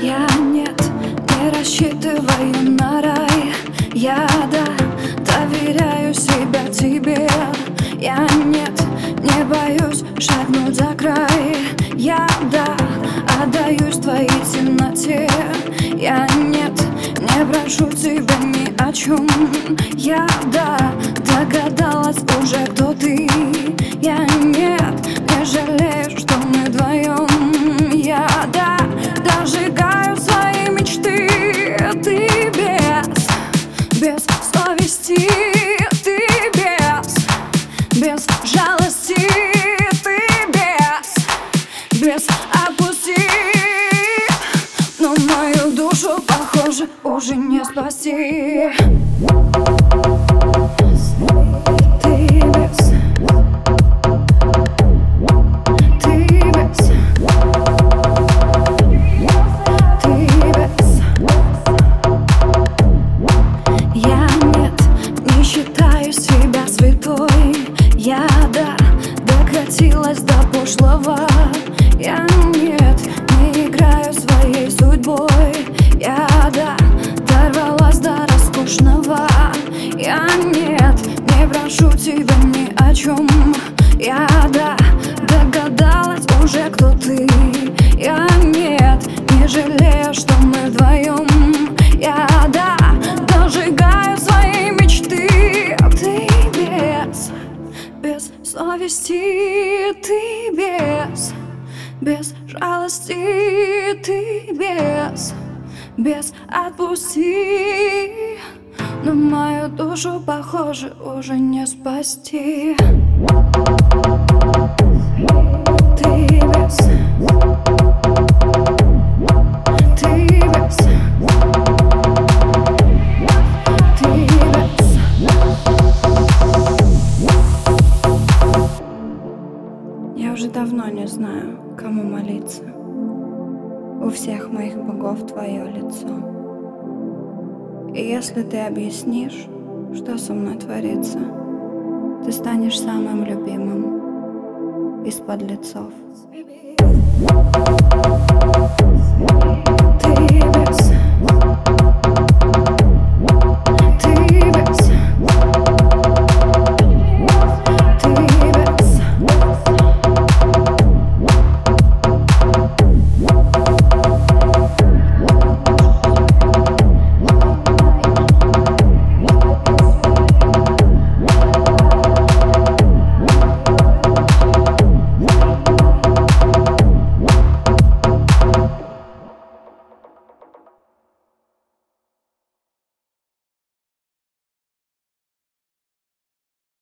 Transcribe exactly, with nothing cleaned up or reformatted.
Я нет, не рассчитываю на рай. Я да, доверяю себя тебе. Я нет, не боюсь шагнуть за край. Я да, отдаюсь твоей темноте. Я нет, не прошу тебя ни о чем. Я да, догадалась уже, кто ты. Я нет, не жалею, что мы вдвоем. Я да, дожигаю свои мечты. Ты без, без совести. Ты без, без жалости. Ты без, без отпусти. Но мою душу, похоже, уже не спасти. Я да, докатилась до пошлого. Я нет, не играю своей судьбой. Я да, дорвалась до роскошного. Я нет, не прошу тебя ни о чем. Я да, догадалась уже, кто ты. Я нет, не жалею, что мы вдвоем. Я да, дожигаю свои мечты. Ты без, без совести. Ты без, без жалости. Ты без, без отпусти. Но мою душу, похоже, уже не спасти. Ты без, ты без, ты без. Я уже давно не знаю, кому молиться. У всех моих богов твое лицо. И если ты объяснишь, что со мной творится, ты станешь самым любимым из подлецов.